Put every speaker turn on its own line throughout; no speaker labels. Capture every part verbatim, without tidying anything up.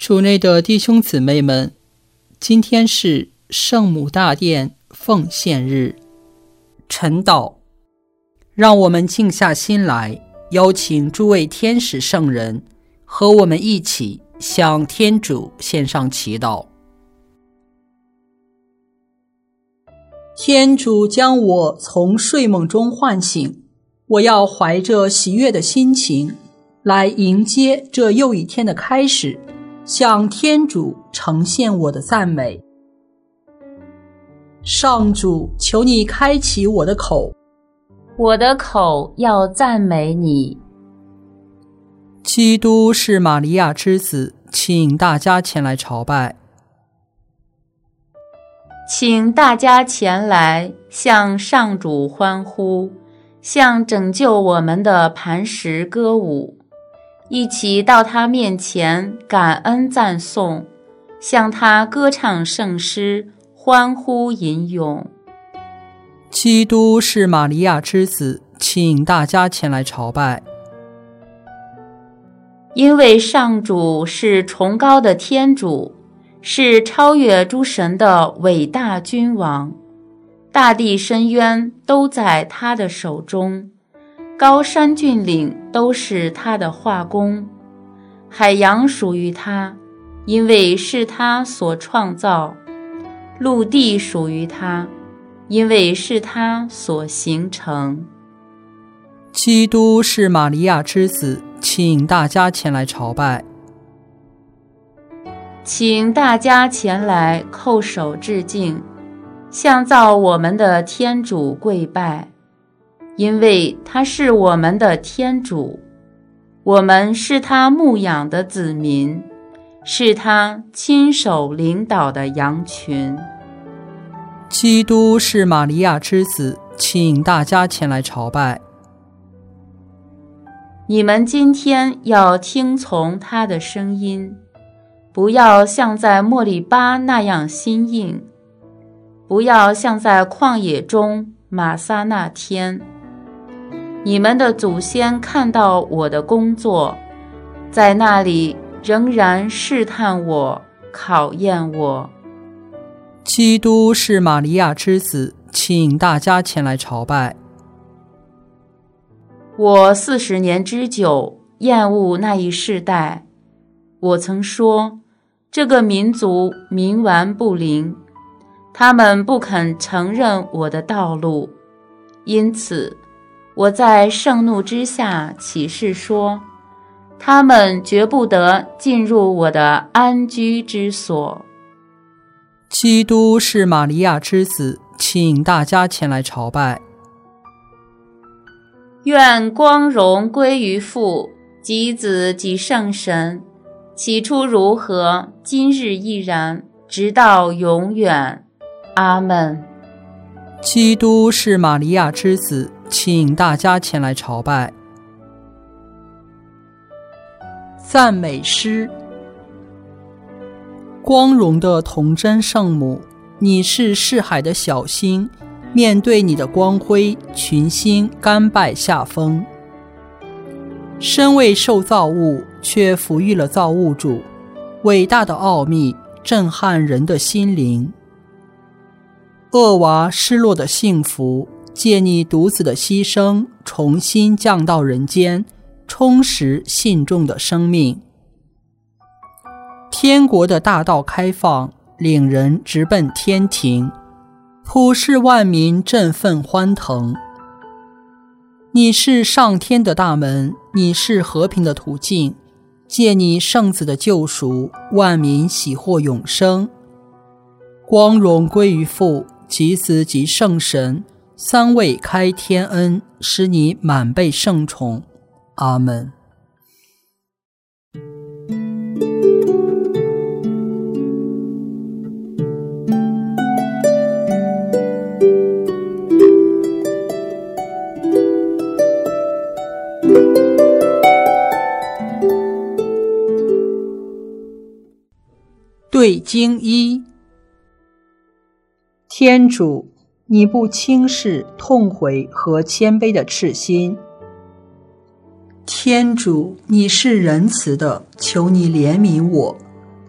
主内的弟兄姊妹们，今天是圣母大殿奉献日，晨祷。让我们静下心来，邀请诸位天使圣人和我们一起向天主献上祈祷。天主将我从睡梦中唤醒，我要怀着喜悦的心情来迎接这又一天的开始，向天主呈现我的赞美。上主，求你开启我的口，
我的口要赞美你。
基督是玛利亚之子，请大家前来朝拜。
请大家前来向上主欢呼，向拯救我们的磐石歌舞，一起到他面前感恩赞颂，向他歌唱圣诗，欢呼吟咏。
基督是玛利亚之子，请大家前来朝拜。
因为上主是崇高的天主，是超越诸神的伟大君王，大地深渊都在他的手中，高山峻岭都是他的画工，海洋属于他，因为是他所创造，陆地属于他，因为是他所形成。
基督是玛利亚之子，请大家前来朝拜。
请大家前来叩首致敬，向造我们的天主跪拜，因为他是我们的天主，我们是他牧养的子民，是他亲手领导的羊群。
基督是玛利亚之子，请大家前来朝拜。
你们今天要听从他的声音，不要像在莫里巴那样心硬，不要像在旷野中玛撒那天。你们的祖先看到我的工作，在那里仍然试探我，考验我。
基督是玛利亚之子，请大家前来朝拜。
我四十年之久厌恶那一世代，我曾说，这个民族冥顽不灵，他们不肯承认我的道路，因此我在盛怒之下起誓说，他们绝不得进入我的安居之所。
基督是玛利亚之子，请大家前来朝拜。
愿光荣归于父及子及圣神，起初如何，今日亦然，直到永远。阿们。
基督是玛利亚之子，请大家前来朝拜。赞美诗。光荣的童真圣母，你是世海的小星，面对你的光辉，群星甘拜下风。身为受造物，却抚育了造物主，伟大的奥秘震撼人的心灵。厄娃失落的幸福，借你独子的牺牲，重新降到人间，充实信众的生命。天国的大道开放，领人直奔天庭，普世万民振奋欢腾。你是上天的大门，你是和平的途径，借你圣子的救赎，万民喜获永生。光荣归于父及子及圣神，三位开天恩，使你满被圣宠。阿们。对经一。天主，你不轻视痛悔和谦卑的赤心。天主，你是仁慈的，求你怜悯我，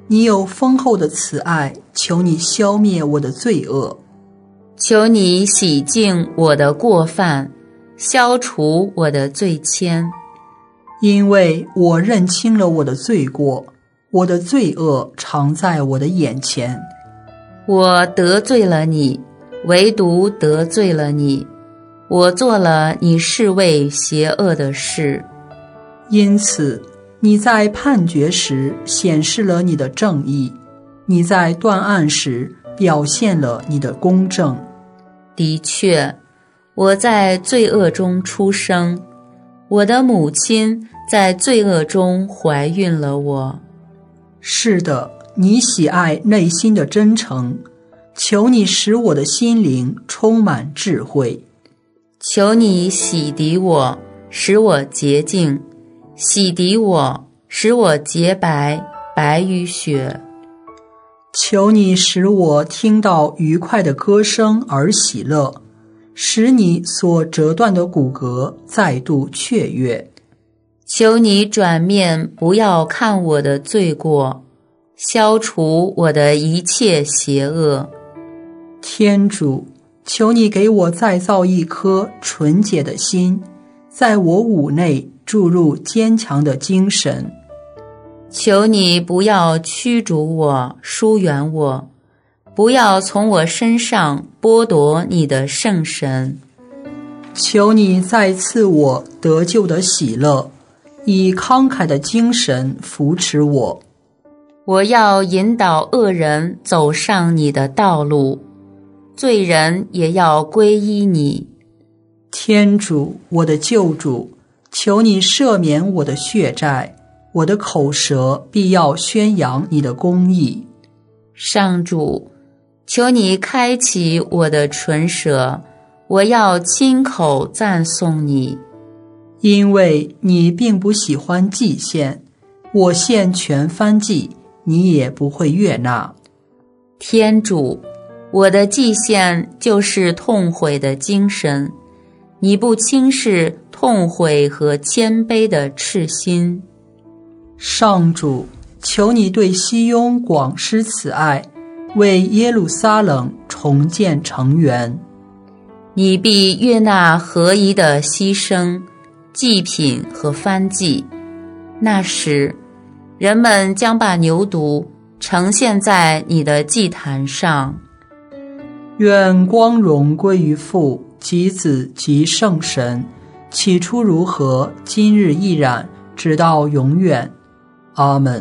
你有丰厚的慈爱，求你消灭我的罪恶。
求你洗净我的过犯，消除我的罪愆。
因为我认清了我的罪过，我的罪恶常在我的眼前。
我得罪了你，唯独得罪了你，我做了你视为邪恶的事。
因此你在判决时显示了你的正义，你在断案时表现了你的公正。
的确，我在罪恶中出生，我的母亲在罪恶中怀孕了我。
是的，你喜爱内心的真诚，求你使我的心灵充满智慧。
求你洗涤我，使我洁净，洗涤我，使我洁白，白于雪。
求你使我听到愉快的歌声而喜乐，使你所折断的骨骼再度雀跃。
求你转面不要看我的罪过，消除我的一切邪恶。
天主，求你给我再造一颗纯洁的心，在我五内注入坚强的精神。
求你不要驱逐我，疏远我，不要从我身上剥夺你的圣神。
求你再赐我得救的喜乐，以慷慨的精神扶持我。
我要引导恶人走上你的道路，罪人也要皈依你。
天主，我的救主，求你赦免我的血债，我的口舌必要宣扬你的公义。
上主，求你开启我的唇舌，我要亲口赞颂你。
因为你并不喜欢祭献，我献全燔祭，你也不会悦纳。
天主，我的祭献就是痛悔的精神，你不轻视痛悔和谦卑的赤心。
上主，求你对西雍广施慈爱，为耶路撒冷重建城垣。
你必悦纳合宜的牺牲、祭品和燔祭。那时，人们将把牛犊呈现在你的祭坛上。
愿光荣归于父及子及圣神，起初如何，今日亦然，直到永远。阿们。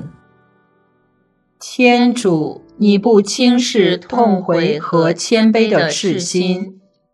天主，你不轻视痛悔和谦卑的赤心。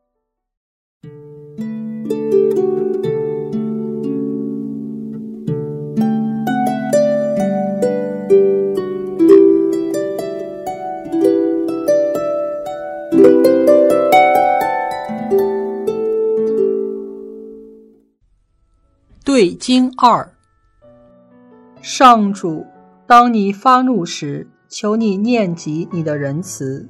对经二。上主，当你发怒时，求你念及你的仁慈。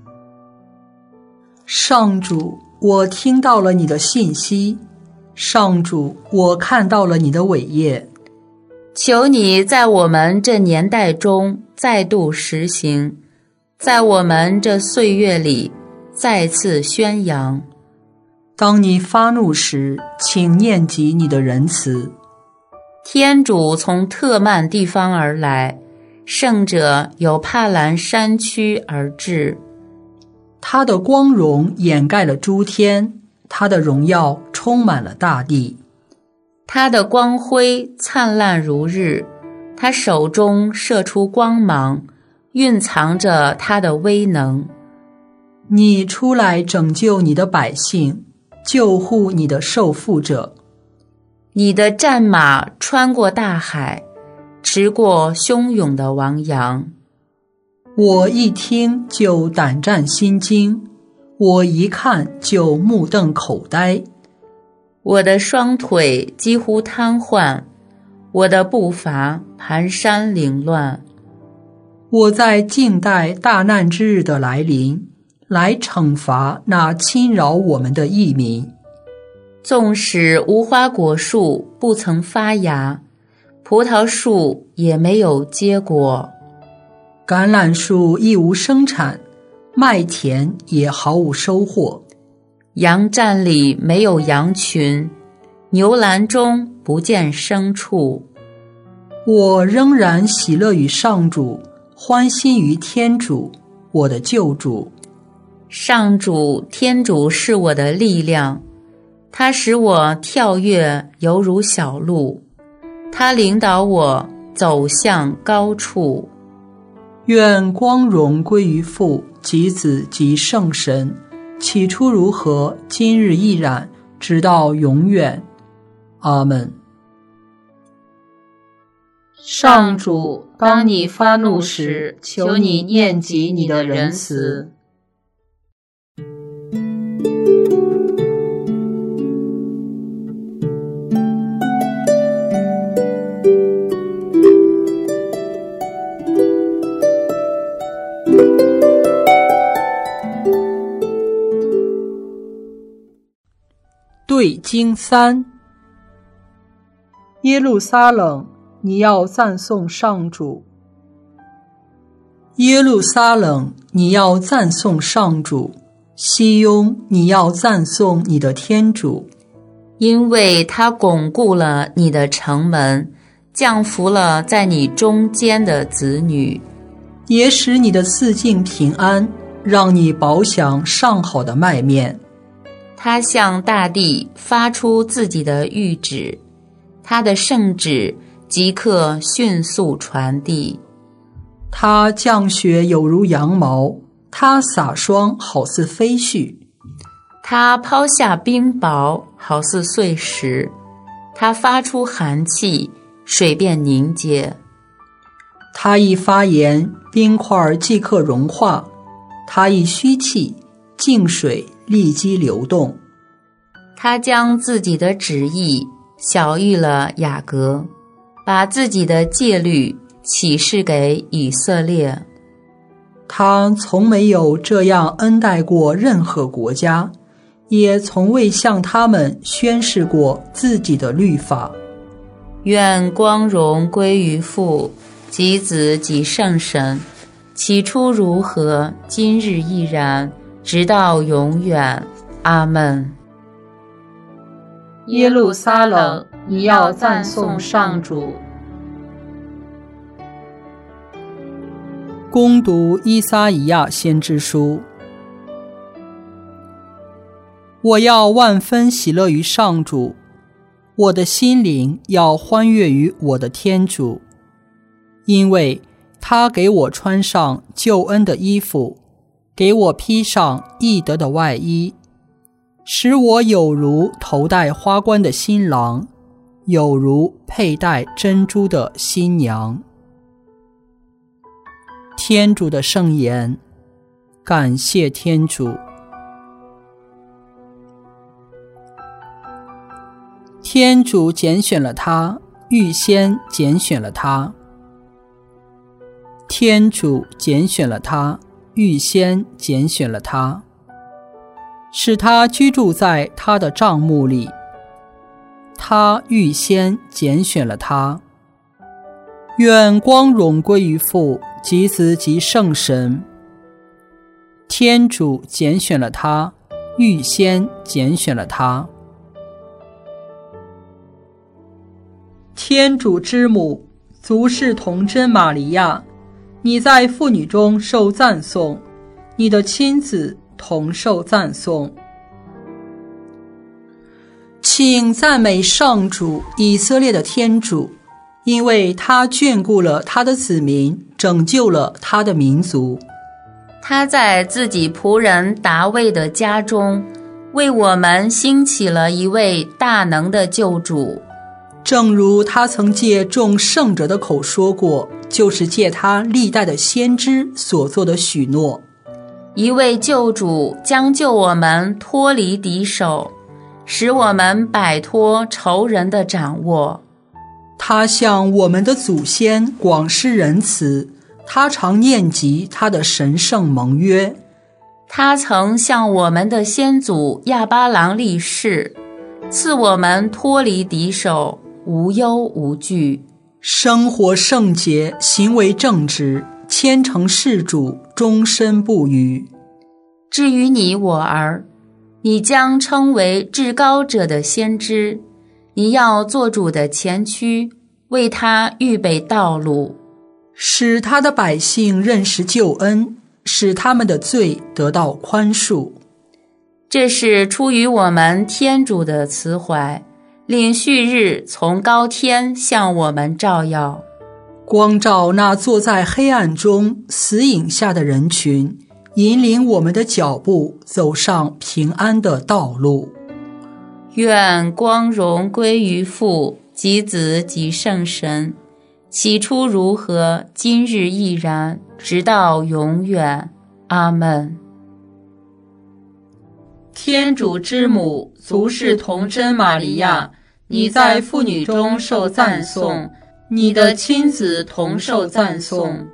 上主，我听到了你的信息。上主，我看到了你的伟业。
求你在我们这年代中再度实行，在我们这岁月里再次宣扬。
当你发怒时，请念及你的仁慈。
天主从特曼地方而来，圣者由帕兰山区而至。
他的光荣掩盖了诸天，他的荣耀充满了大地。
他的光辉灿烂如日，他手中射出光芒，蕴藏着他的威能。
你出来拯救你的百姓，救护你的受缚者。
你的战马穿过大海，驰过汹涌的汪洋。
我一听就胆战心惊，我一看就目瞪口呆。
我的双腿几乎瘫痪，我的步伐蹒跚凌乱。
我在静待大难之日的来临，来惩罚那侵扰我们的异民。
纵使无花果树不曾发芽，葡萄树也没有结果。
橄榄树亦无生产，麦田也毫无收获。
羊站里没有羊群，牛栏中不见牲畜。
我仍然喜乐于上主，欢欣于天主，我的救主。
上主天主是我的力量，他使我跳跃犹如小鹿，他领导我走向高处。
愿光荣归于父及子及圣神，起初如何，今日亦然，直到永远。阿们。
上主，当你发怒时，求你念及你的仁慈。
对经三。耶路撒冷，你要赞颂上主。耶路撒冷，你要赞颂上主。西雍，你要赞颂你的天主，
因为他巩固了你的城门，降服了在你中间的子女，
也使你的四境平安，让你饱享上好的麦面。
他向大地发出自己的谕旨，他的圣旨即刻迅速传递。
他降雪有如羊毛，他洒霜好似飞絮。
他抛下冰雹好似碎石，他发出寒气，水便凝结。
他一发言，冰块即刻融化；他一吁气，静水立即流动。
他将自己的旨意晓谕了雅各，把自己的戒律启示给以色列。
他从没有这样恩待过任何国家，也从未向他们宣示过自己的律法。
愿光荣归于父及子及圣神，起初如何，今日亦然，直到永远。阿们。耶路撒冷，你要赞颂上主。
恭读依撒意亚先知书。我要万分喜乐于上主，我的心灵要欢悦于我的天主，因为他给我穿上救恩的衣服，给我披上义德的外衣，使我有如头戴花冠的新郎，有如佩戴珍珠的新娘。天主的圣言，感谢天主。天主拣选了他，预先拣选了他。天主拣选了他，预先拣选了他，使他居住在他的帐幕里。他预先拣选了他。愿光荣归于父及子及圣神。天主拣选了他，预先拣选了他。天主之母，足是童贞玛利亚，你在妇女中受赞颂，你的亲子同受赞颂。请赞美上主，以色列的天主，因为他眷顾了他的子民，拯救了他的民族。
他在自己仆人达味的家中，为我们兴起了一位大能的救主。
正如他曾借众圣者的口说过，就是借他历代的先知所做的许诺。
一位救主将救我们脱离敌手，使我们摆脱仇人的掌握。
他向我们的祖先广施仁慈，他常念及他的神圣盟约。
他曾向我们的先祖亚巴郎立誓，赐我们脱离敌手，无忧无惧，
生活圣洁，行为正直， 虔诚事主，终身不渝。
至于你我儿，你将称为至高者的先知，你要做主的前驱，为他预备道路，
使他的百姓认识救恩，使他们的罪得到宽恕。
这是出于我们天主的慈怀，令旭日从高天向我们照耀，
光照那坐在黑暗中死影下的人群，引领我们的脚步走上平安的道路。
愿光荣归于父及子及圣神，起初如何，今日亦然，直到永远。阿们。天主之母，足是童真玛利亚，你在妇女中受赞颂，你的亲子同受赞颂。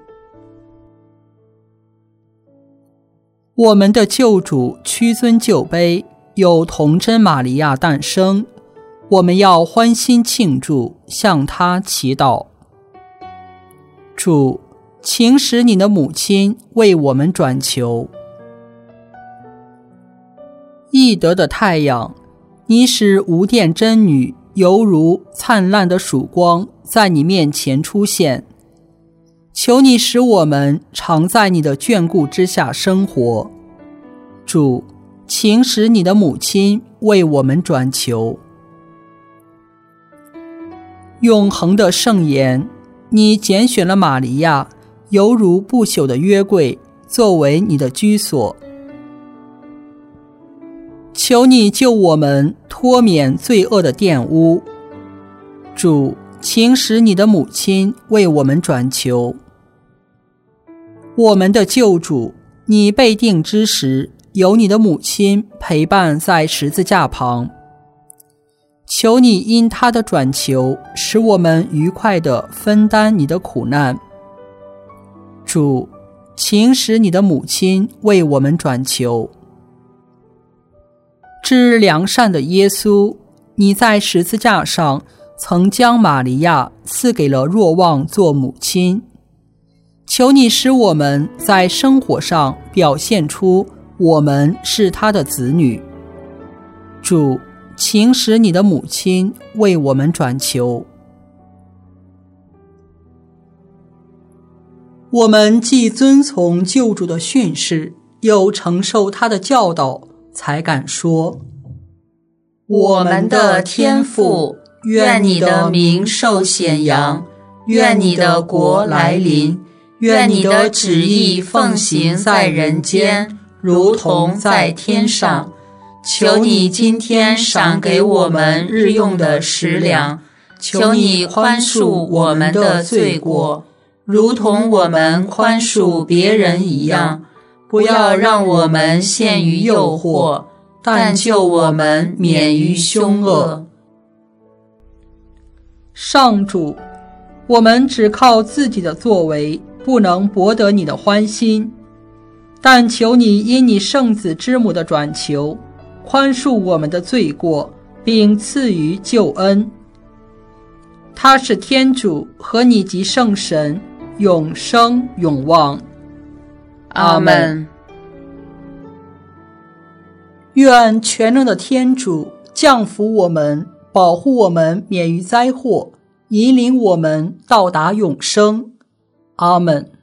我们的救主屈尊就卑，有童真玛利亚诞生，我们要欢欣庆祝，向他祈祷。主，请使你的母亲为我们转求。义德的太阳，你使无殿真女犹如灿烂的曙光在你面前出现，求你使我们常在你的眷顾之下生活。主，请使你的母亲为我们转求。永恒的圣言，你拣选了玛利亚，犹如不朽的约柜，作为你的居所。求你救我们脱免罪恶的玷污。主，请使你的母亲为我们转求。我们的救主，你被定之时，有你的母亲陪伴在十字架旁，求你因她的转求，使我们愉快地分担你的苦难。主，请使你的母亲为我们转求。至良善的耶稣，你在十字架上曾将玛利亚赐给了若望做母亲，求你使我们在生活上表现出我们是他的子女。主，请使你的母亲为我们转求。我们既遵从救主的训示，又承受他的教导，才敢说：
我们的天父，愿你的名受显扬，愿你的国来临，愿你的旨意奉行在人间，如同在天上。求你今天赏给我们日用的食粮，求你宽恕我们的罪过，如同我们宽恕别人一样，不要让我们陷于诱惑，但救我们免于凶恶。
上主，我们只靠自己的作为，不能博得你的欢心，但求你因你圣子之母的转求，宽恕我们的罪过，并赐予救恩。他是天主和你及圣神，永生永望。
阿们。
愿全能的天主降福我们，保护我们免于灾祸，引领我们到达永生。阿们。